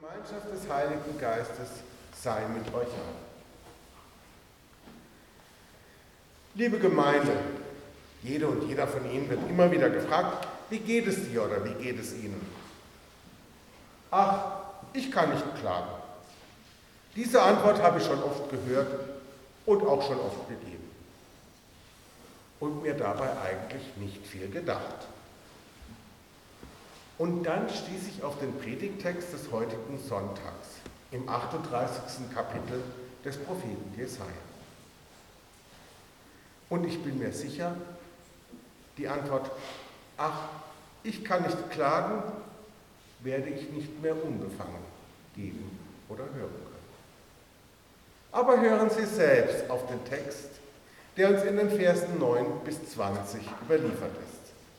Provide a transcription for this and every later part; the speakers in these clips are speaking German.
Gemeinschaft des Heiligen Geistes sei mit euch allen. Liebe Gemeinde, jede und jeder von Ihnen wird immer wieder gefragt, wie geht es dir oder wie geht es Ihnen? Ach, ich kann nicht klagen. Diese Antwort habe ich schon oft gehört und auch schon oft gegeben. Und mir dabei eigentlich nicht viel gedacht. Und dann stieß ich auf den Predigttext des heutigen Sonntags im 38. Kapitel des Propheten Jesaja. Und ich bin mir sicher, die Antwort, ach, ich kann nicht klagen, werde ich nicht mehr unbefangen geben oder hören können. Aber hören Sie selbst auf den Text, der uns in den Versen 9 bis 20 überliefert ist.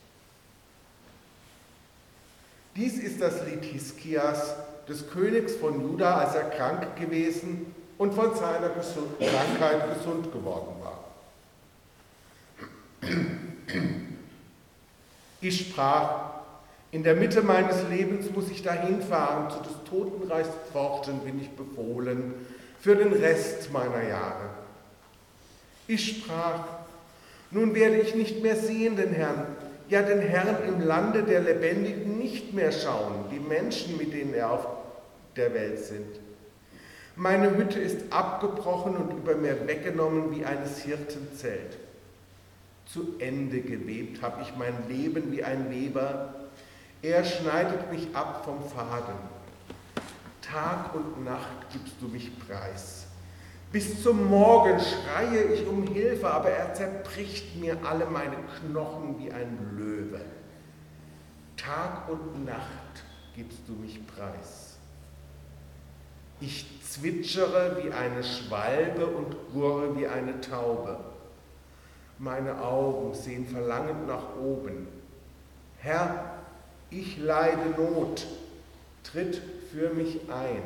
Dies ist das Lied Hiskias, des Königs von Juda, als er krank gewesen und von seiner Krankheit gesund geworden war. Ich sprach, in der Mitte meines Lebens muss ich dahin fahren, zu des Totenreichs Pforten bin ich befohlen, für den Rest meiner Jahre. Ich sprach, nun werde ich nicht mehr sehen den Herrn, ja den Herrn im Lande der Lebendigen nicht mehr schauen, die Menschen, mit denen er auf der Welt sind. Meine Hütte ist abgebrochen und über mir weggenommen wie eines Hirten Zelt. Zu Ende gewebt habe ich mein Leben wie ein Weber, er schneidet mich ab vom Faden. Tag und Nacht gibst du mich preis. Bis zum Morgen schreie ich um Hilfe, aber er zerbricht mir alle meine Knochen wie ein Löwe. Tag und Nacht gibst du mich preis. Ich zwitschere wie eine Schwalbe und gurre wie eine Taube. Meine Augen sehen verlangend nach oben. Herr, ich leide Not, tritt für mich ein.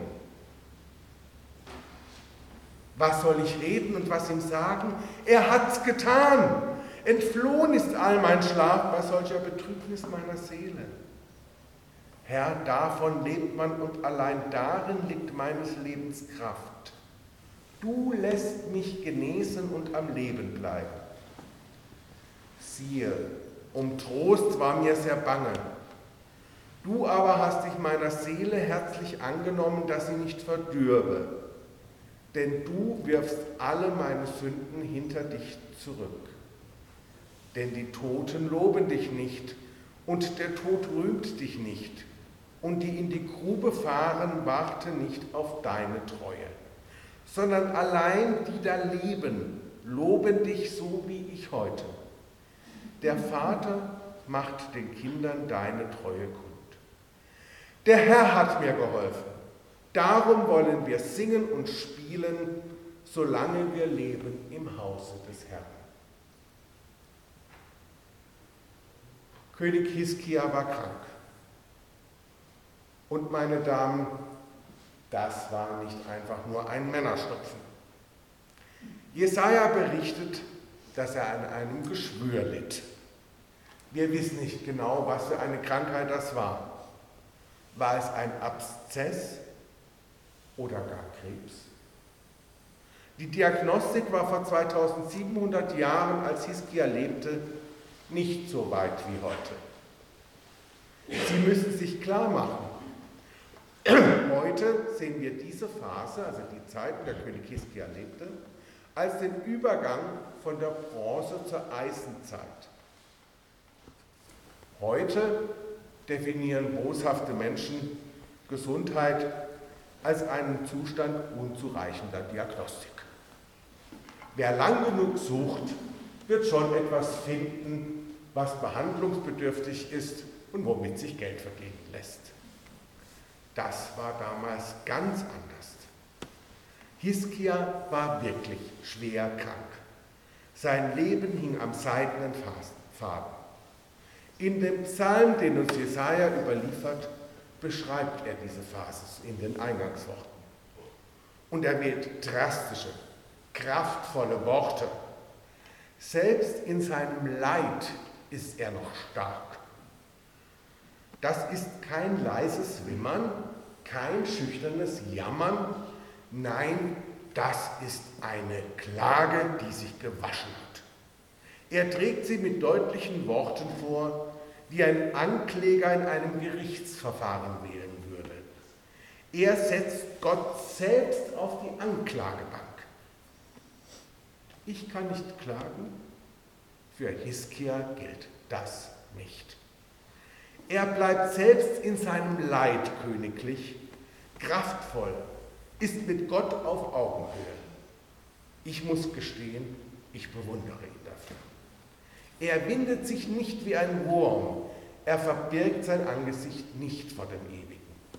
Was soll ich reden und was ihm sagen? Er hat's getan. Entflohen ist all mein Schlaf bei solcher Betrübnis meiner Seele. Herr, davon lebt man und allein darin liegt meines Lebens Kraft. Du lässt mich genesen und am Leben bleiben. Siehe, um Trost war mir sehr bange. Du aber hast dich meiner Seele herzlich angenommen, dass sie nicht verdürbe. Denn du wirfst alle meine Sünden hinter dich zurück. Denn die Toten loben dich nicht und der Tod rühmt dich nicht. Und die in die Grube fahren, warten nicht auf deine Treue, sondern allein die da leben, loben dich so wie ich heute. Der Vater macht den Kindern deine Treue kund. Der Herr hat mir geholfen. Darum wollen wir singen und spielen, solange wir leben im Hause des Herrn. König Hiskia war krank. Und meine Damen, das war nicht einfach nur ein Männerschnupfen. Jesaja berichtet, dass er an einem Geschwür litt. Wir wissen nicht genau, was für eine Krankheit das war. War es ein Abszess oder gar Krebs? Die Diagnostik war vor 2700 Jahren, als Hiskia lebte, nicht so weit wie heute. Sie müssen sich klar machen, heute sehen wir diese Phase, also die Zeit, in der König Hiskia lebte, als den Übergang von der Bronze zur Eisenzeit. Heute definieren boshafte Menschen Gesundheit als einen Zustand unzureichender Diagnostik. Wer lang genug sucht, wird schon etwas finden, was behandlungsbedürftig ist und womit sich Geld verdienen lässt. Das war damals ganz anders. Hiskia war wirklich schwer krank. Sein Leben hing am seidenen Faden. In dem Psalm, den uns Jesaja überliefert, beschreibt er diese Phase in den Eingangsworten. Und er wählt drastische, kraftvolle Worte. Selbst in seinem Leid ist er noch stark. Das ist kein leises Wimmern, kein schüchternes Jammern, nein, das ist eine Klage, die sich gewaschen hat. Er trägt sie mit deutlichen Worten vor, wie ein Ankläger in einem Gerichtsverfahren wählen würde. Er setzt Gott selbst auf die Anklagebank. Ich kann nicht klagen, für Hiskia gilt das nicht. Er bleibt selbst in seinem Leid königlich, kraftvoll, ist mit Gott auf Augenhöhe. Ich muss gestehen, ich bewundere ihn dafür. Er windet sich nicht wie ein Wurm, er verbirgt sein Angesicht nicht vor dem Ewigen.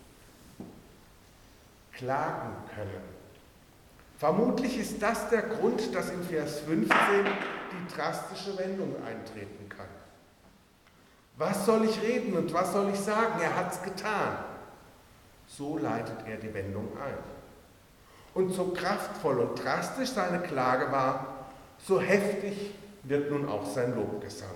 Klagen können. Vermutlich ist das der Grund, dass in Vers 15 die drastische Wendung eintreten kann. Was soll ich reden und was soll ich sagen? Er hat's getan. So leitet er die Wendung ein. Und so kraftvoll und drastisch seine Klage war, so heftig wird nun auch sein Lobgesang.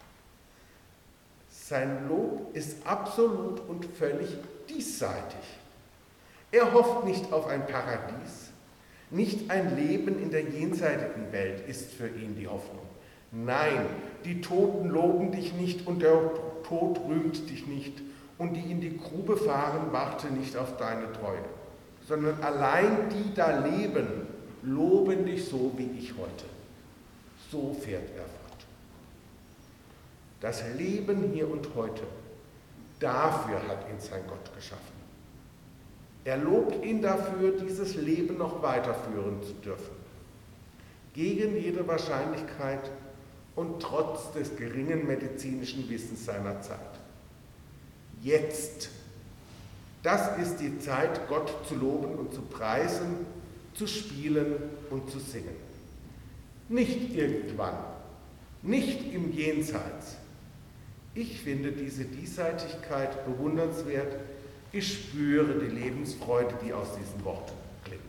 Sein Lob ist absolut und völlig diesseitig. Er hofft nicht auf ein Paradies, nicht ein Leben in der jenseitigen Welt ist für ihn die Hoffnung. Nein, die Toten loben dich nicht und der Tod rühmt dich nicht und die in die Grube fahren, warte nicht auf deine Treue, sondern allein die da leben, loben dich so wie ich heute. So fährt er fort. Das Leben hier und heute, dafür hat ihn sein Gott geschaffen. Er lobt ihn dafür, dieses Leben noch weiterführen zu dürfen. Gegen jede Wahrscheinlichkeit und trotz des geringen medizinischen Wissens seiner Zeit. Jetzt, das ist die Zeit, Gott zu loben und zu preisen, zu spielen und zu singen. Nicht irgendwann, nicht im Jenseits. Ich finde diese Diesseitigkeit bewundernswert. Ich spüre die Lebensfreude, die aus diesen Worten klingt.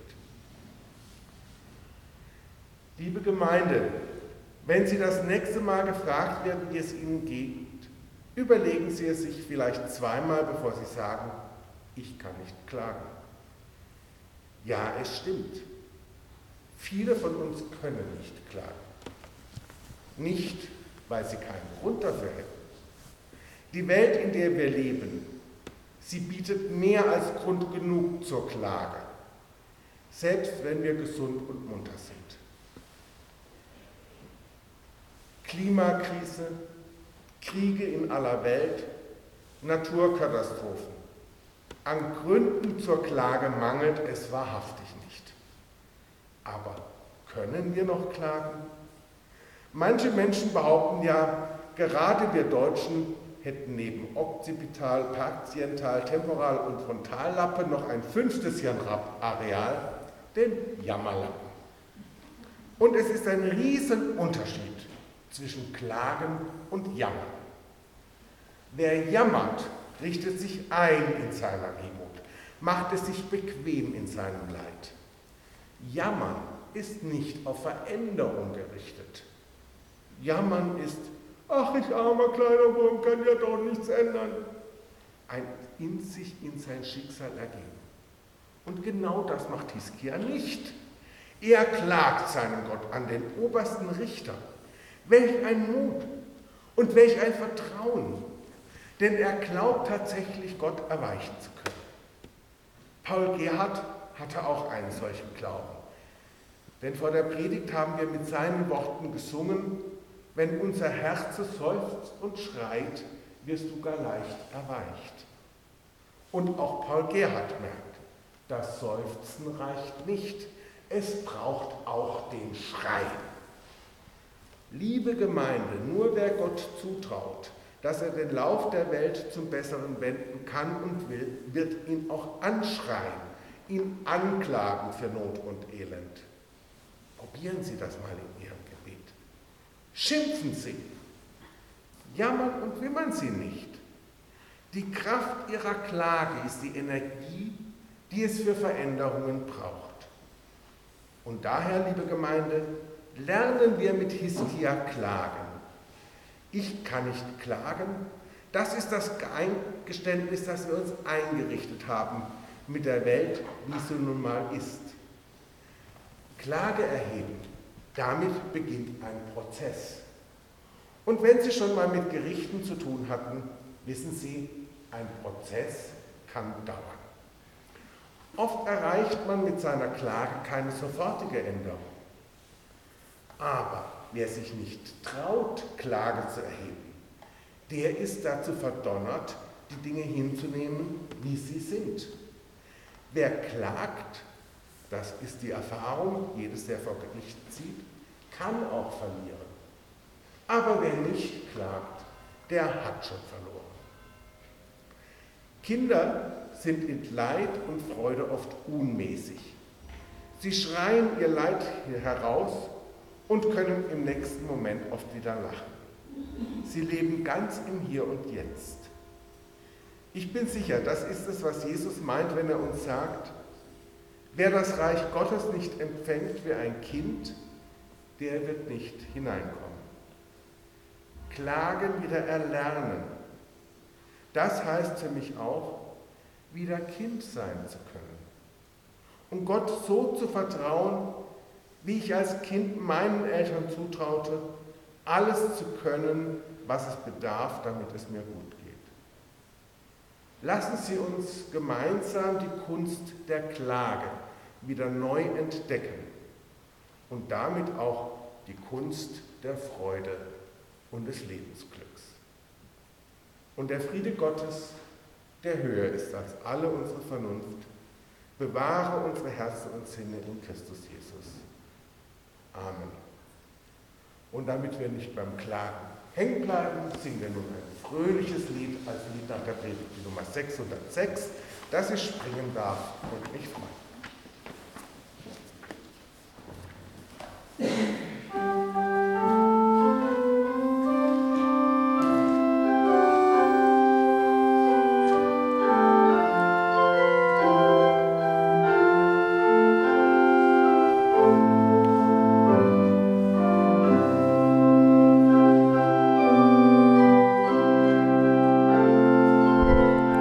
Liebe Gemeinde, wenn Sie das nächste Mal gefragt werden, wie es Ihnen geht, überlegen Sie es sich vielleicht zweimal, bevor Sie sagen, ich kann nicht klagen. Ja, es stimmt. Viele von uns können nicht klagen. Nicht, weil sie keinen Grund dafür hätten. Die Welt, in der wir leben, sie bietet mehr als Grund genug zur Klage, selbst wenn wir gesund und munter sind. Klimakrise, Kriege in aller Welt, Naturkatastrophen. An Gründen zur Klage mangelt es wahrhaftig nicht. Aber können wir noch klagen? Manche Menschen behaupten ja, gerade wir Deutschen hätten neben Okzipital, Partiental, Temporal und Frontallappe noch ein 5. Hirnareal, den Jammerlappen. Und es ist ein Riesenunterschied zwischen Klagen und Jammern. Wer jammert, richtet sich ein in seiner Wehmut, macht es sich bequem in seinem Leid. Jammern ist nicht auf Veränderung gerichtet. Jammern ist, ach, ich armer kleiner Wurm, kann ja doch nichts ändern. Ein in sich in sein Schicksal ergeben. Und genau das macht Hiskia nicht. Er klagt seinen Gott an, den obersten Richter. Welch ein Mut und welch ein Vertrauen. Denn er glaubt tatsächlich, Gott erweichen zu können. Paul Gerhard hatte auch einen solchen Glauben. Denn vor der Predigt haben wir mit seinen Worten gesungen, wenn unser Herz seufzt und schreit, wirst du gar leicht erweicht. Und auch Paul Gerhard merkt, das Seufzen reicht nicht, es braucht auch den Schrei. Liebe Gemeinde, nur wer Gott zutraut, dass er den Lauf der Welt zum Besseren wenden kann und will, wird ihn auch anschreien, ihn anklagen für Not und Elend. Probieren Sie das mal in Ihrem Gebet. Schimpfen Sie, jammern und wimmern Sie nicht. Die Kraft Ihrer Klage ist die Energie, die es für Veränderungen braucht. Und daher, liebe Gemeinde, lernen wir mit Hiskia klagen. Ich kann nicht klagen, das ist das Geständnis, das wir uns eingerichtet haben, mit der Welt, wie sie nun mal ist. Klage erheben, damit beginnt ein Prozess. Und wenn Sie schon mal mit Gerichten zu tun hatten, wissen Sie, ein Prozess kann dauern. Oft erreicht man mit seiner Klage keine sofortige Änderung. Aber wer sich nicht traut, Klage zu erheben, der ist dazu verdonnert, die Dinge hinzunehmen, wie sie sind. Wer klagt, das ist die Erfahrung, jedes, der vor Gericht zieht, kann auch verlieren. Aber wer nicht klagt, der hat schon verloren. Kinder sind in Leid und Freude oft unmäßig. Sie schreien ihr Leid heraus und können im nächsten Moment oft wieder lachen. Sie leben ganz im Hier und Jetzt. Ich bin sicher, das ist es, was Jesus meint, wenn er uns sagt, wer das Reich Gottes nicht empfängt wie ein Kind, der wird nicht hineinkommen. Klagen wieder erlernen. Das heißt für mich auch, wieder Kind sein zu können. Und Gott so zu vertrauen, wie ich als Kind meinen Eltern zutraute, alles zu können, was es bedarf, damit es mir gut geht. Lassen Sie uns gemeinsam die Kunst der Klage wieder neu entdecken und damit auch die Kunst der Freude und des Lebensglücks. Und der Friede Gottes, der höher ist als alle unsere Vernunft, bewahre unsere Herzen und Sinne in Christus Jesus. Amen. Und damit wir nicht beim Klagen hängen bleiben, singen wir nun ein fröhliches Lied als Lied nach der Predigt Nummer 606, dass ich springen darf und mich freue.